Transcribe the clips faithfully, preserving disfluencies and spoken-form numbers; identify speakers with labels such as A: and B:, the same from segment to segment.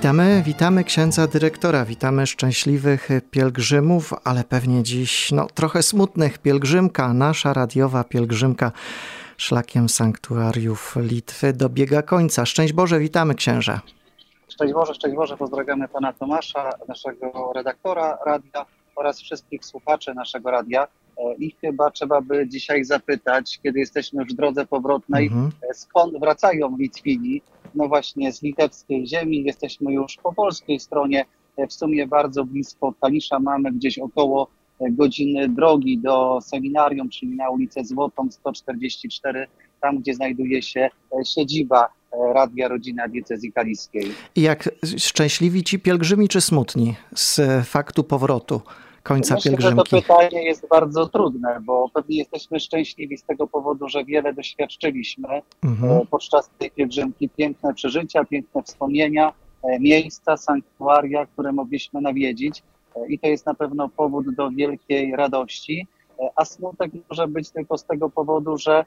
A: Witamy, witamy księdza dyrektora, witamy szczęśliwych pielgrzymów, ale pewnie dziś no, trochę smutnych. Pielgrzymka, nasza radiowa pielgrzymka szlakiem sanktuariów Litwy dobiega końca. Szczęść Boże, witamy księże.
B: Szczęść Boże, szczęść Boże, pozdrawiamy pana Tomasza, naszego redaktora radia oraz wszystkich słuchaczy naszego radia. I chyba trzeba by dzisiaj zapytać, kiedy jesteśmy już w drodze powrotnej, mhm. skąd wracają Litwini? No właśnie z litewskiej ziemi, jesteśmy już po polskiej stronie, w sumie bardzo blisko Kalisza, mamy gdzieś około godziny drogi do seminarium, czyli na ulicę Złotą sto czterdzieści cztery, tam gdzie znajduje się siedziba Radia Rodzina Diecezji Kaliskiej.
A: I jak szczęśliwi ci pielgrzymi czy smutni z faktu powrotu? Końca
B: Myślę,
A: pielgrzymki.
B: że to pytanie jest bardzo trudne, bo pewnie jesteśmy szczęśliwi z tego powodu, że wiele doświadczyliśmy mhm. podczas tej pielgrzymki. Piękne przeżycia, piękne wspomnienia, miejsca, sanktuaria, które mogliśmy nawiedzić i to jest na pewno powód do wielkiej radości, a smutek może być tylko z tego powodu, że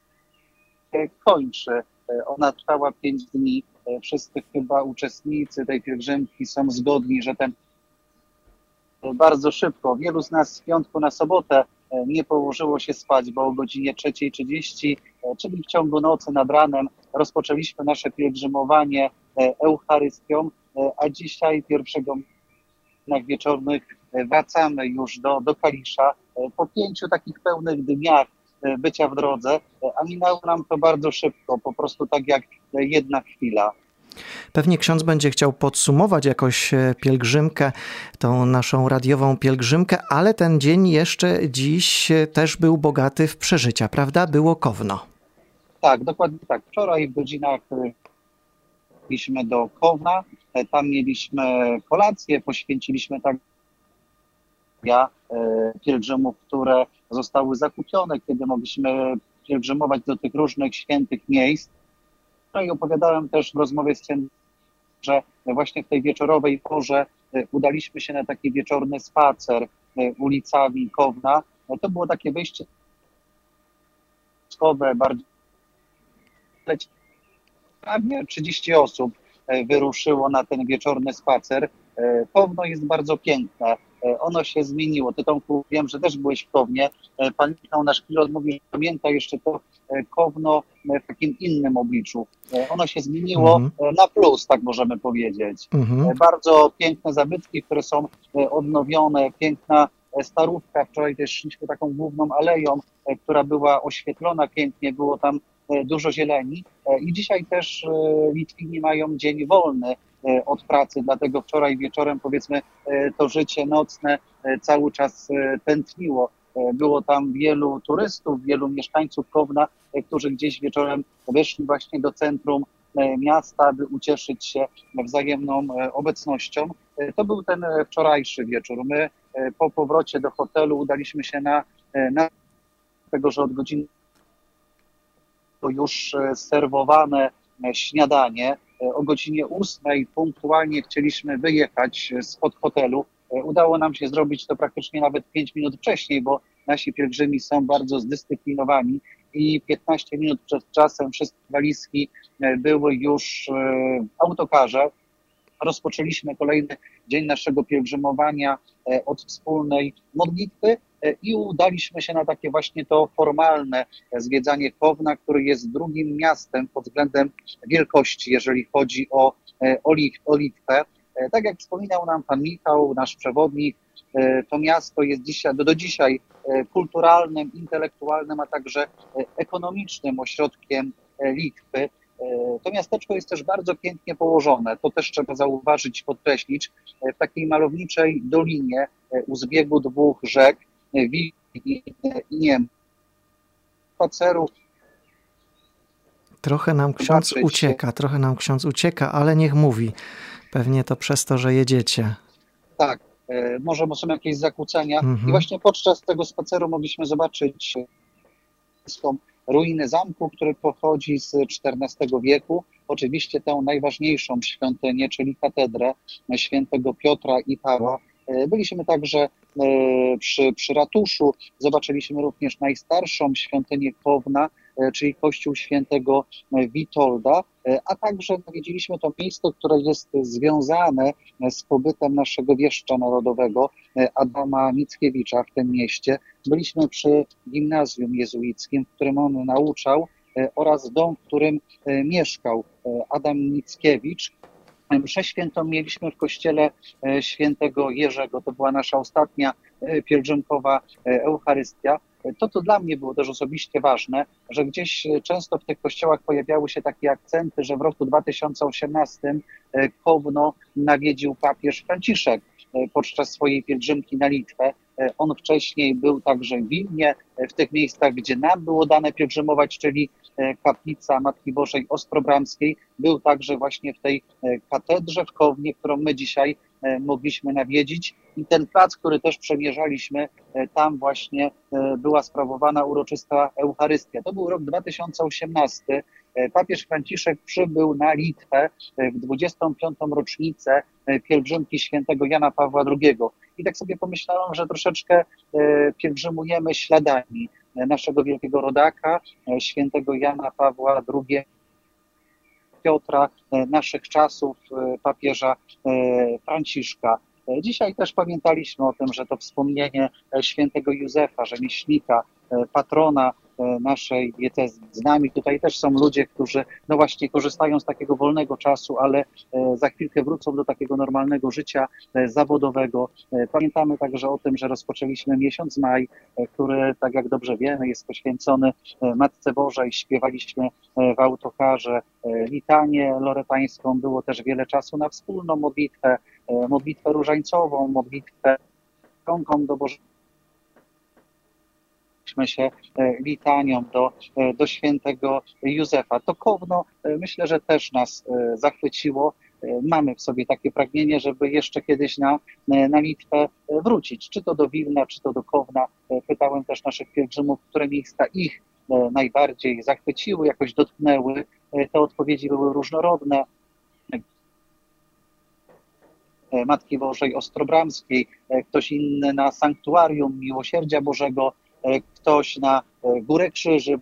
B: kończy. Ona trwała pięć dni. Wszyscy chyba uczestnicy tej pielgrzymki są zgodni, że ten bardzo szybko. Wielu z nas z piątku na sobotę nie położyło się spać, bo o godzinie trzeciej trzydzieści, czyli w ciągu nocy nad ranem, rozpoczęliśmy nasze pielgrzymowanie Eucharystią, a dzisiaj pierwszego godzinach wieczornych wracamy już do, do Kalisza. Po pięciu takich pełnych dniach bycia w drodze, a minęło nam to bardzo szybko, po prostu tak jak jedna chwila.
A: Pewnie ksiądz będzie chciał podsumować jakoś pielgrzymkę, tą naszą radiową pielgrzymkę, ale ten dzień jeszcze dziś też był bogaty w przeżycia, prawda? Było Kowno.
B: Tak, dokładnie tak. Wczoraj w godzinach byliśmy do Kowna, tam mieliśmy kolację, poświęciliśmy tak ja pielgrzymów, które zostały zakupione, kiedy mogliśmy pielgrzymować do tych różnych świętych miejsc. No i opowiadałem też w rozmowie z księdzem, że właśnie w tej wieczorowej porze udaliśmy się na taki wieczorny spacer ulicami Kowna. To było takie wyjście bardziej. Prawie trzydzieści osób wyruszyło na ten wieczorny spacer. Kowno jest bardzo piękne. Ono się zmieniło. Ty, Tomku, wiem, że też byłeś w Kownie. Pan Michał, nasz pilot, mówił, że pamięta jeszcze to Kowno w takim innym obliczu. Ono się zmieniło mm-hmm. na plus, tak możemy powiedzieć. Mm-hmm. Bardzo piękne zabytki, które są odnowione, piękna starówka. Wczoraj też szliśmy taką główną aleją, która była oświetlona pięknie, było tam dużo zieleni. I dzisiaj też Litwini mają dzień wolny od pracy, dlatego wczoraj wieczorem, powiedzmy, to życie nocne cały czas tętniło. Było tam wielu turystów, wielu mieszkańców Kowna, którzy gdzieś wieczorem weszli właśnie do centrum miasta, by ucieszyć się wzajemną obecnością. To był ten wczorajszy wieczór. My po powrocie do hotelu udaliśmy się na, na tego, że od godziny już serwowane śniadanie. O godzinie ósmej punktualnie chcieliśmy wyjechać spod hotelu. Udało nam się zrobić to praktycznie nawet pięć minut wcześniej, bo nasi pielgrzymi są bardzo zdyscyplinowani i piętnaście minut przed czasem wszystkie walizki były już w autokarze. Rozpoczęliśmy kolejny dzień naszego pielgrzymowania od wspólnej modlitwy i udaliśmy się na takie właśnie to formalne zwiedzanie Kowna, który jest drugim miastem pod względem wielkości, jeżeli chodzi o, o, o Litwę. Tak jak wspominał nam pan Michał, nasz przewodnik, to miasto jest dzisiaj, do, do dzisiaj kulturalnym, intelektualnym, a także ekonomicznym ośrodkiem Litwy. To miasteczko jest też bardzo pięknie położone, to też trzeba zauważyć, podkreślić, w takiej malowniczej dolinie u zbiegu dwóch rzek, Wi i Niem. Spacerów.
A: Trochę nam ksiądz
B: Zobaczyć.
A: ucieka, trochę nam ksiądz ucieka, ale niech mówi. Pewnie to przez to, że jedziecie.
B: Tak, może są jakieś zakłócenia.
A: Mhm.
B: I właśnie podczas tego spaceru mogliśmy zobaczyć ruiny zamku, który pochodzi z czternastego wieku. Oczywiście tę najważniejszą świątynię, czyli katedrę świętego Piotra i Pawła. Byliśmy także przy, przy ratuszu, zobaczyliśmy również najstarszą świątynię Kowna, czyli kościół świętego Witolda, a także nawiedziliśmy to miejsce, które jest związane z pobytem naszego wieszcza narodowego Adama Mickiewicza w tym mieście. Byliśmy przy gimnazjum jezuickim, w którym on nauczał, oraz dom, w którym mieszkał Adam Mickiewicz. Mszę świętą mieliśmy w kościele świętego Jerzego. To była nasza ostatnia pielgrzymkowa Eucharystia. To, co dla mnie było też osobiście ważne, że gdzieś często w tych kościołach pojawiały się takie akcenty, że w roku dwa tysiące osiemnastym Kowno nawiedził papież Franciszek podczas swojej pielgrzymki na Litwę. On wcześniej był także w Wilnie, w tych miejscach, gdzie nam było dane pielgrzymować, czyli kaplica Matki Bożej Ostrobramskiej. Był także właśnie w tej katedrze w Kownie, którą my dzisiaj mogliśmy nawiedzić. I ten plac, który też przemierzaliśmy, tam właśnie była sprawowana uroczysta Eucharystia. To był rok dwa tysiące osiemnasty. Papież Franciszek przybył na Litwę w dwudziestą piątą rocznicę pielgrzymki świętego Jana Pawła drugiego. I tak sobie pomyślałem, że troszeczkę pielgrzymujemy śladami naszego wielkiego rodaka, świętego Jana Pawła drugiego, Piotra, naszych czasów, papieża Franciszka. Dzisiaj też pamiętaliśmy o tym, że to wspomnienie świętego Józefa, rzemieślnika, patrona naszej diecezji. Z nami tutaj też są ludzie, którzy no właśnie korzystają z takiego wolnego czasu, ale za chwilkę wrócą do takiego normalnego życia zawodowego. Pamiętamy także o tym, że rozpoczęliśmy miesiąc maj, który, tak jak dobrze wiemy, jest poświęcony Matce Bożej. Śpiewaliśmy w autokarze litanię loretańską. Było też wiele czasu na wspólną modlitwę, modlitwę różańcową, modlitwę rąką do Bożego się litanią do, do świętego Józefa. To Kowno myślę, że też nas zachwyciło. Mamy w sobie takie pragnienie, żeby jeszcze kiedyś na, na Litwę wrócić, czy to do Wilna, czy to do Kowna. Pytałem też naszych pielgrzymów, które miejsca ich najbardziej zachwyciły, jakoś dotknęły. Te odpowiedzi były różnorodne. Matki Bożej Ostrobramskiej, ktoś inny na Sanktuarium Miłosierdzia Bożego, ktoś na Górę Krzyży,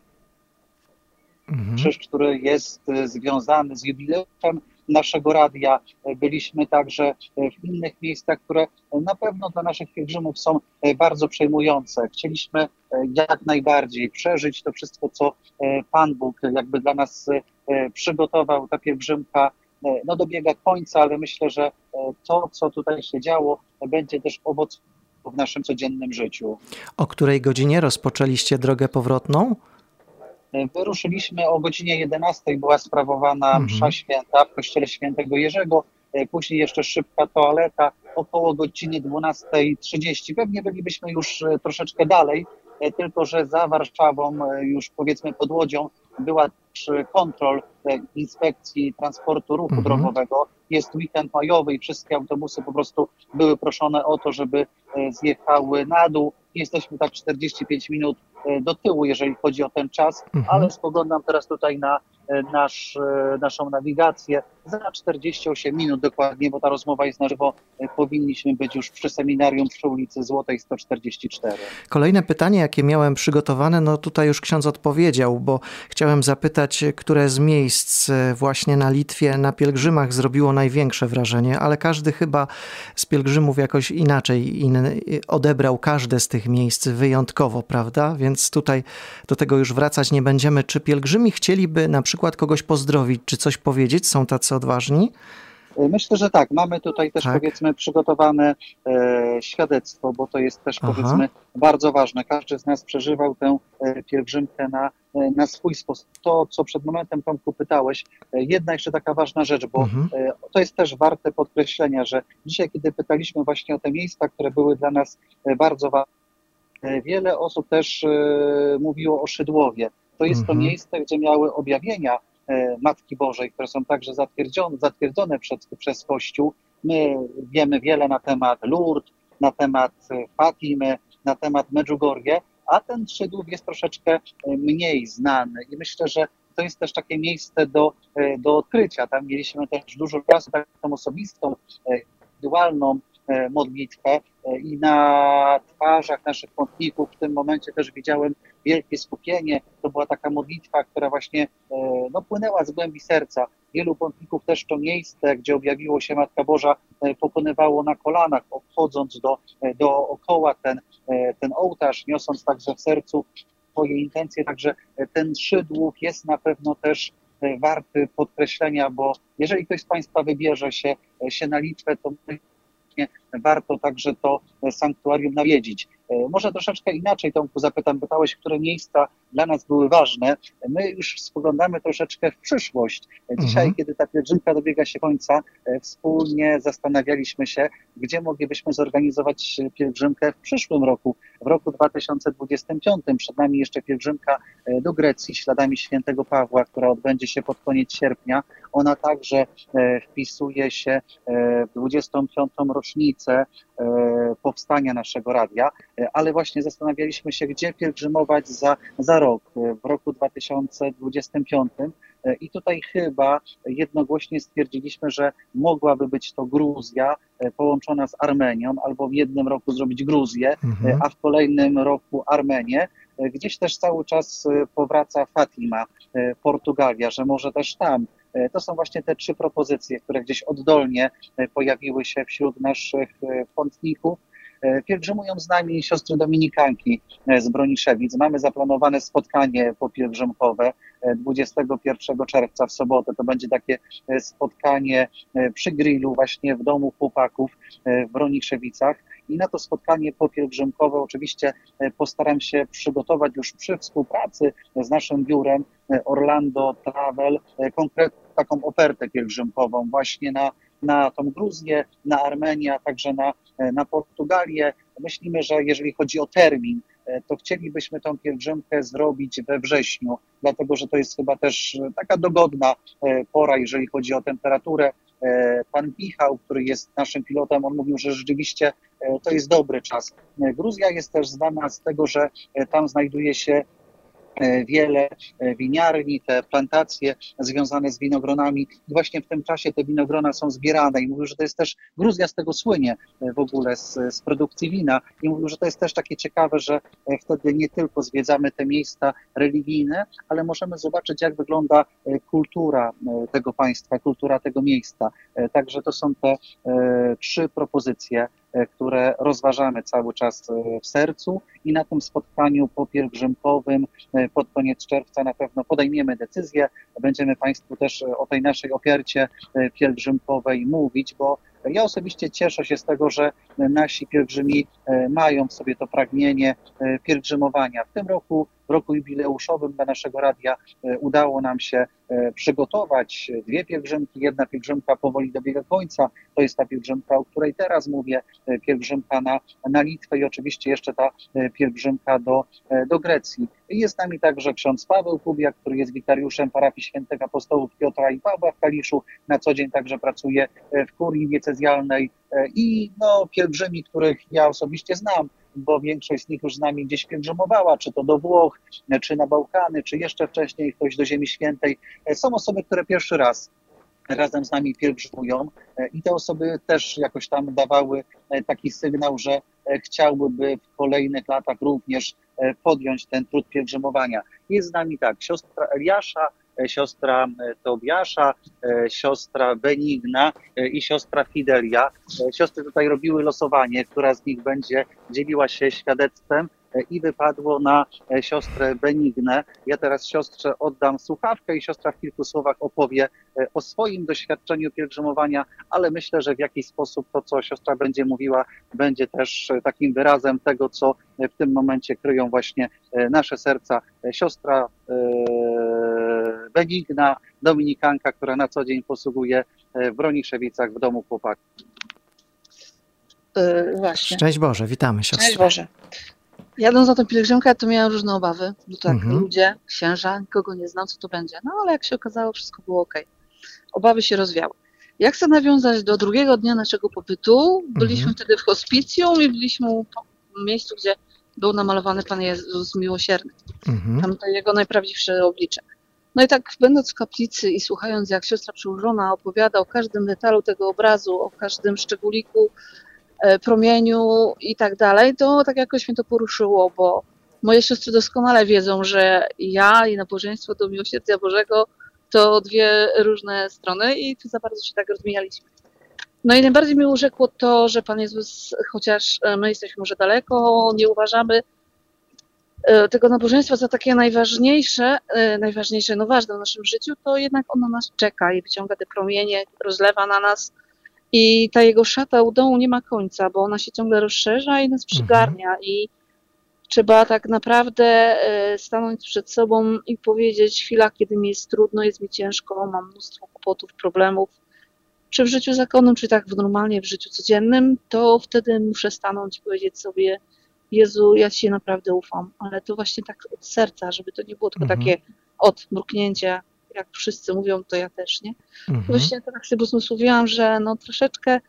B: mhm. Krzyż, który jest związany z jubileuszem naszego radia. Byliśmy także w innych miejscach, które na pewno dla naszych pielgrzymów są bardzo przejmujące. Chcieliśmy jak najbardziej przeżyć to wszystko, co Pan Bóg jakby dla nas przygotował. Ta pielgrzymka no, dobiega końca, ale myślę, że to, co tutaj się działo, będzie też owocem w naszym codziennym życiu.
A: O której godzinie rozpoczęliście drogę powrotną?
B: Wyruszyliśmy o godzinie jedenastej, była sprawowana mhm. msza święta w kościele świętego Jerzego, później jeszcze szybka toaleta, około godziny dwunastej trzydzieści. Pewnie bylibyśmy już troszeczkę dalej, tylko że za Warszawą, już powiedzmy pod Łodzią, była też kontrol Inspekcji Transportu Ruchu mhm. Drogowego. Jest weekend majowy i wszystkie autobusy po prostu były proszone o to, żeby zjechały na dół. Jesteśmy tak czterdzieści pięć minut do tyłu, jeżeli chodzi o ten czas, mhm. ale spoglądam teraz tutaj na nasz, naszą nawigację. Za czterdzieści osiem minut dokładnie, bo ta rozmowa jest na żywo, powinniśmy być już przy seminarium przy ulicy Złotej sto czterdzieści cztery.
A: Kolejne pytanie, jakie miałem przygotowane, no tutaj już ksiądz odpowiedział, bo chciałem zapytać, które z miejsc właśnie na Litwie, na pielgrzymach zrobiło największe wrażenie, ale każdy chyba z pielgrzymów jakoś inaczej inny, odebrał każde z tych miejsc wyjątkowo, prawda? Więc tutaj do tego już wracać nie będziemy. Czy pielgrzymi chcieliby na przykład kogoś pozdrowić, czy coś powiedzieć? Są tacy odważni?
B: Myślę, że tak. Mamy tutaj też tak. powiedzmy przygotowane e, świadectwo, bo to jest też Aha. powiedzmy bardzo ważne. Każdy z nas przeżywał tę e, pielgrzymkę na, e, na swój sposób. To, co przed momentem, Tomku, pytałeś, e, jedna jeszcze taka ważna rzecz, bo mhm. e, to jest też warte podkreślenia, że dzisiaj, kiedy pytaliśmy właśnie o te miejsca, które były dla nas e, bardzo ważne, e, wiele osób też e, mówiło o Szydłowie. To jest mhm. to miejsce, gdzie miały objawienia Matki Bożej, które są także zatwierdzone, zatwierdzone przez, przez Kościół. My wiemy wiele na temat Lourdes, na temat Fatimy, na temat Medjugorje, a ten Szydłów jest troszeczkę mniej znany i myślę, że to jest też takie miejsce do, do odkrycia. Tam mieliśmy też dużo czasu, taką osobistą, indywidualną modlitwę i na twarzach naszych pątników w tym momencie też widziałem wielkie skupienie. To była taka modlitwa, która właśnie no, płynęła z głębi serca. Wielu pątników też to miejsce, gdzie objawiło się Matka Boża, pokonywało na kolanach, obchodząc do, dookoła ten, ten ołtarz, niosąc także w sercu swoje intencje. Także ten Szydłów jest na pewno też warty podkreślenia, bo jeżeli ktoś z Państwa wybierze się, się na Litwę, to warto także to sanktuarium nawiedzić. Może troszeczkę inaczej, Tomku, zapytam, pytałeś, które miejsca dla nas były ważne. My już spoglądamy troszeczkę w przyszłość. Dzisiaj, mhm. kiedy ta pielgrzymka dobiega się końca, wspólnie zastanawialiśmy się, gdzie moglibyśmy zorganizować pielgrzymkę w przyszłym roku, w roku dwa tysiące dwudziestym piątym. Przed nami jeszcze pielgrzymka do Grecji śladami świętego Pawła, która odbędzie się pod koniec sierpnia. Ona także wpisuje się w dwudziestą piątą rocznicę powstania naszego radia, ale właśnie zastanawialiśmy się, gdzie pielgrzymować za, za rok, w roku dwa tysiące dwudziestym piątym. I tutaj chyba jednogłośnie stwierdziliśmy, że mogłaby być to Gruzja połączona z Armenią, albo w jednym roku zrobić Gruzję, mhm. a w kolejnym roku Armenię. Gdzieś też cały czas powraca Fatima, Portugalia, że może też tam. To są właśnie te trzy propozycje, które gdzieś oddolnie pojawiły się wśród naszych pątników. Pielgrzymują z nami siostry dominikanki z Broniszewic. Mamy zaplanowane spotkanie popielgrzymkowe dwudziestego pierwszego czerwca w sobotę. To będzie takie spotkanie przy grillu właśnie w domu chłopaków w Broniszewicach. I na to spotkanie popielgrzymkowe oczywiście postaram się przygotować już przy współpracy z naszym biurem Orlando Travel konkretną taką ofertę pielgrzymkową właśnie na na tą Gruzję, na Armenię, a także na, na Portugalię. Myślimy, że jeżeli chodzi o termin, to chcielibyśmy tą pielgrzymkę zrobić we wrześniu, dlatego że to jest chyba też taka dogodna pora, jeżeli chodzi o temperaturę. Pan Michał, który jest naszym pilotem, on mówił, że rzeczywiście to jest dobry czas. Gruzja jest też znana z tego, że tam znajduje się wiele winiarni, te plantacje związane z winogronami. I właśnie w tym czasie te winogrona są zbierane i mówił, że to jest też, Gruzja z tego słynie w ogóle z, z produkcji wina i mówił, że to jest też takie ciekawe, że wtedy nie tylko zwiedzamy te miejsca religijne, ale możemy zobaczyć, jak wygląda kultura tego państwa, kultura tego miejsca. Także to są te trzy propozycje, które rozważamy cały czas w sercu i na tym spotkaniu popielgrzymkowym pod koniec czerwca na pewno podejmiemy decyzję. Będziemy Państwu też o tej naszej ofercie pielgrzymkowej mówić, bo ja osobiście cieszę się z tego, że nasi pielgrzymi mają w sobie to pragnienie pielgrzymowania. W tym roku, w roku jubileuszowym dla naszego radia udało nam się przygotować dwie pielgrzymki. Jedna pielgrzymka powoli dobiega końca. To jest ta pielgrzymka, o której teraz mówię, pielgrzymka na, na Litwę i oczywiście jeszcze ta pielgrzymka do, do Grecji. Jest z nami także ksiądz Paweł Kubiak, który jest wikariuszem parafii świętych apostołów Piotra i Pawła w Kaliszu. Na co dzień także pracuje w kurii diecezjalnej i no, pielgrzymi, których ja osobiście znam, bo większość z nich już z nami gdzieś pielgrzymowała, czy to do Włoch, czy na Bałkany, czy jeszcze wcześniej ktoś do Ziemi Świętej. Są osoby, które pierwszy raz razem z nami pielgrzymują i te osoby też jakoś tam dawały taki sygnał, że chciałby w kolejnych latach również podjąć ten trud pielgrzymowania. Jest z nami tak, siostra Eliasza, siostra Tobiasza, siostra Benigna i siostra Fidelia. Siostry tutaj robiły losowanie, która z nich będzie dzieliła się świadectwem i wypadło na siostrę Benignę. Ja teraz siostrze oddam słuchawkę i siostra w kilku słowach opowie o swoim doświadczeniu pielgrzymowania, ale myślę, że w jakiś sposób to, co siostra będzie mówiła, będzie też takim wyrazem tego, co w tym momencie kryją właśnie nasze serca. Siostra Benigna, dominikanka, która na co dzień posługuje w Broniszewicach w domu chłopaków.
C: Yy, właśnie.
A: Szczęść Boże, witamy siostrę.
C: Szczęść Boże. Jadąc na tę pielgrzymkę, to miałam różne obawy, bo tak,
A: Mhm.
C: ludzie, księża, nikogo nie znam, co to będzie. No ale jak się okazało, wszystko było okej. Obawy się rozwiały. Jak chcę nawiązać do drugiego dnia naszego pobytu, byliśmy
A: Mhm.
C: wtedy w hospicjum i byliśmy w miejscu, gdzie był namalowany Pan Jezus Miłosierny.
A: Mhm.
C: Tam to jego najprawdziwsze oblicze. No i tak będąc w kaplicy i słuchając, jak siostra przełożona opowiada o każdym detalu tego obrazu, o każdym szczególiku, promieniu i tak dalej, to tak jakoś mnie to poruszyło, bo moje siostry doskonale wiedzą, że ja i nabożeństwo do miłosierdzia Bożego to dwie różne strony i tu za bardzo się tak rozmijaliśmy. No i najbardziej mi urzekło to, że Pan Jezus, chociaż my jesteśmy może daleko, nie uważamy tego nabożeństwa za takie najważniejsze, najważniejsze, no ważne w naszym życiu, to jednak on na nas czeka i wyciąga te promienie, rozlewa na nas i ta jego szata u dołu nie ma końca, bo ona się ciągle rozszerza i nas przygarnia mhm. i trzeba tak naprawdę stanąć przed sobą i powiedzieć chwila, kiedy mi jest trudno, jest mi ciężko, mam mnóstwo kłopotów, problemów, czy w życiu zakonnym, czy tak w normalnie w życiu codziennym, to wtedy muszę stanąć i powiedzieć sobie: Jezu, ja Ci naprawdę ufam, ale to właśnie tak od serca, żeby to nie było tylko mhm. takie od mruknięcia, jak wszyscy mówią, to ja też, nie? Mhm. Właśnie tak sobie uzmysłowiłam, że no troszeczkę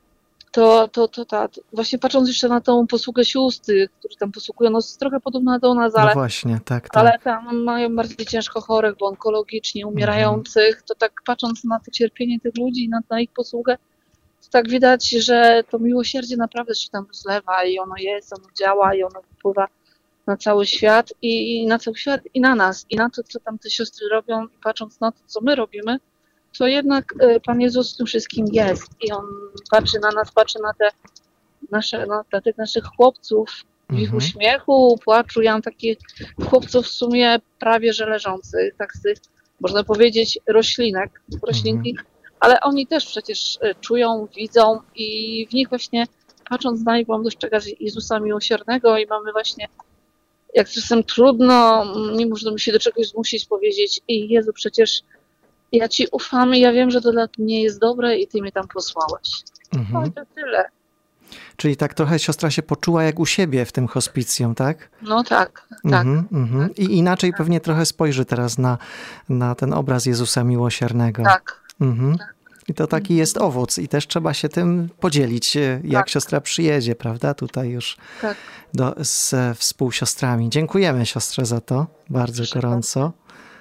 C: to, to, to, ta, to właśnie patrząc jeszcze na tą posługę sióstr, którzy tam posługują, no jest trochę podobna do nas, ale,
A: no właśnie, tak, tak.
C: ale tam mają bardziej ciężko chorych, bo onkologicznie umierających, mhm. to tak patrząc na to cierpienie tych ludzi, na, na ich posługę, to tak widać, że to miłosierdzie naprawdę się tam rozlewa i ono jest, ono działa i ono wpływa na cały świat i, i na cały świat i na nas i na to, co tam te siostry robią i patrząc na to, co my robimy, to jednak Pan Jezus w tym wszystkim jest i On patrzy na nas, patrzy na te nasze, na, na tych naszych chłopców w ich mhm. uśmiechu, płaczu. Ja mam takich chłopców w sumie prawie że leżących, tak z tych, można powiedzieć, roślinek, roślinki, mhm. ale oni też przecież czują, widzą i w nich właśnie patrząc na nich mam dostrzegać Jezusa miłosiernego i mamy właśnie, jak czasem trudno, nie można mi się do czegoś zmusić powiedzieć: i Jezu, przecież ja Ci ufam i ja wiem, że to dla mnie jest dobre i Ty mnie tam posłałeś. Mhm. No i to tyle.
A: Czyli tak trochę siostra się poczuła jak u siebie w tym hospicjum, tak?
C: No tak, tak.
A: Mhm, mhm. I inaczej tak. pewnie trochę spojrzy teraz na, na ten obraz Jezusa miłosiernego.
C: Tak.
A: Mhm.
C: tak.
A: I to taki jest owoc i też trzeba się tym podzielić, jak tak. siostra przyjedzie, prawda? Tutaj już
C: tak.
A: do, z współsiostrami. Dziękujemy siostrze za to, bardzo Proszę gorąco. Bardzo.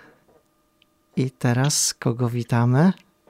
A: I teraz kogo witamy?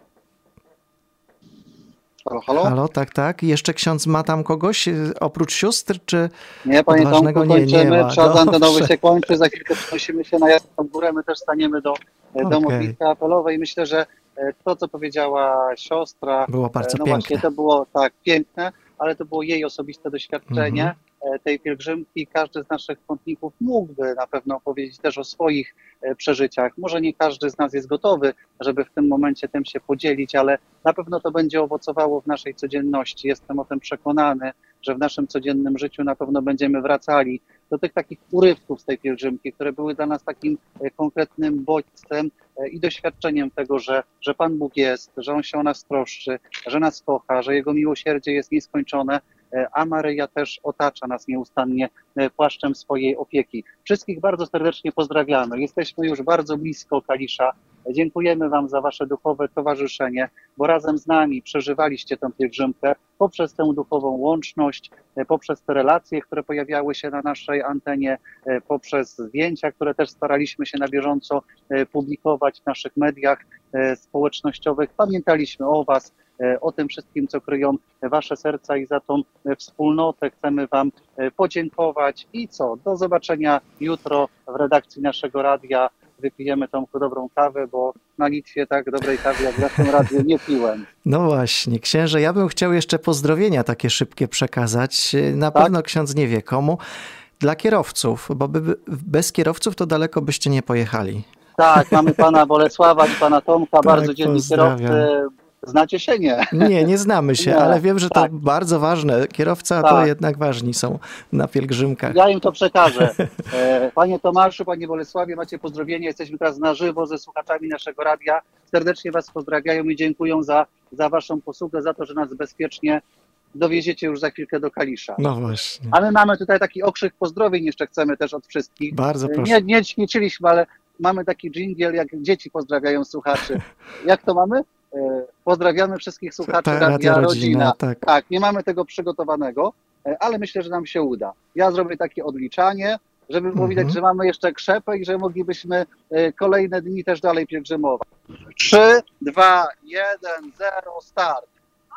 B: Halo, halo?
A: Halo, tak, tak. Jeszcze ksiądz ma tam kogoś oprócz sióstr, czy
B: nie, panie Tomku, kończymy.
A: Nie, nie ma.
B: Czas antenowy się kończy, za chwilkę przenosimy się na Jasną Górę, my też staniemy do, okay. do modlitwy apelowej. Myślę, że to, co powiedziała siostra,
A: było bardzo
B: no
A: piękne.
B: Właśnie, to było tak piękne, ale to było jej osobiste doświadczenie mm-hmm. tej pielgrzymki. Każdy z naszych wątników mógłby na pewno opowiedzieć też o swoich przeżyciach. Może nie każdy z nas jest gotowy, żeby w tym momencie tym się podzielić, ale na pewno to będzie owocowało w naszej codzienności. Jestem o tym przekonany, że w naszym codziennym życiu na pewno będziemy wracali do tych takich urywków z tej pielgrzymki, które były dla nas takim konkretnym bodźcem i doświadczeniem tego, że, że Pan Bóg jest, że On się o nas troszczy, że nas kocha, że Jego miłosierdzie jest nieskończone, a Maryja też otacza nas nieustannie płaszczem swojej opieki. Wszystkich bardzo serdecznie pozdrawiamy. Jesteśmy już bardzo blisko Kalisza. Dziękujemy Wam za Wasze duchowe towarzyszenie, bo razem z nami przeżywaliście tę pielgrzymkę poprzez tę duchową łączność, poprzez te relacje, które pojawiały się na naszej antenie, poprzez zdjęcia, które też staraliśmy się na bieżąco publikować w naszych mediach społecznościowych. Pamiętaliśmy o Was, o tym wszystkim, co kryją Wasze serca i za tą wspólnotę chcemy Wam podziękować. I co? Do zobaczenia jutro w redakcji naszego radia. Wypijemy tą dobrą kawę, bo na Litwie tak dobrej kawy jak w naszym radiu nie piłem.
A: No właśnie, księże, ja bym chciał jeszcze pozdrowienia takie szybkie przekazać. Na tak? pewno ksiądz nie wie komu. Dla kierowców, bo by, bez kierowców to daleko byście nie pojechali.
B: Tak, mamy pana Bolesława i pana Tomka, tak, bardzo dzielni kierowcy. Znacie się? Nie.
A: Nie, nie znamy się, nie, ale wiem, że tak. to bardzo ważne. Kierowca tak. to jednak ważni są na pielgrzymkach.
B: Ja im to przekażę. Panie Tomaszu, panie Bolesławie, macie pozdrowienie. Jesteśmy teraz na żywo ze słuchaczami naszego radia. Serdecznie was pozdrawiają i dziękuję za, za waszą posługę, za to, że nas bezpiecznie dowieziecie już za chwilkę do Kalisza.
A: No właśnie.
B: A my mamy tutaj taki okrzyk pozdrowień, jeszcze chcemy też od wszystkich.
A: Bardzo proszę.
B: Nie, nie ćwiczyliśmy, ale mamy taki dżingiel, jak dzieci pozdrawiają słuchaczy. Jak to mamy? Pozdrawiamy wszystkich słuchaczy
A: Ta,
B: Radia Rodzina.
A: Rodzina tak.
B: tak, nie mamy tego przygotowanego, ale myślę, że nam się uda. Ja zrobię takie odliczanie, żeby było widać, mm-hmm. że mamy jeszcze krzepę i że moglibyśmy kolejne dni też dalej pielgrzymować. trzy, dwa, jeden, zero, start.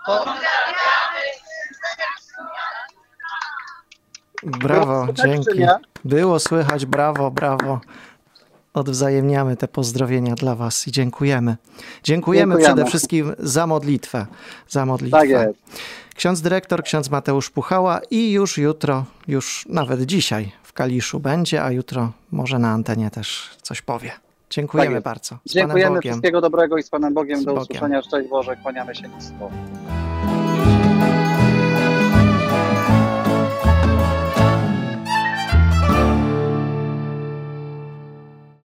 A: Brawo, dzięki. Było słychać, brawo, brawo. Odwzajemniamy te pozdrowienia dla was i dziękujemy. Dziękujemy,
B: Dziękujemy.
A: przede wszystkim za modlitwę. Za modlitwę.
B: Tak jest.
A: Ksiądz dyrektor, ksiądz Mateusz Puchała i już jutro, już nawet dzisiaj w Kaliszu będzie, a jutro może na antenie też coś powie. Dziękujemy
B: Tak
A: bardzo. Z
B: Dziękujemy,
A: Panem Bogiem.
B: wszystkiego dobrego i z Panem Bogiem.
A: Z
B: Do
A: Bogiem.
B: usłyszenia. Szczęść Boże, kłaniamy się nisko.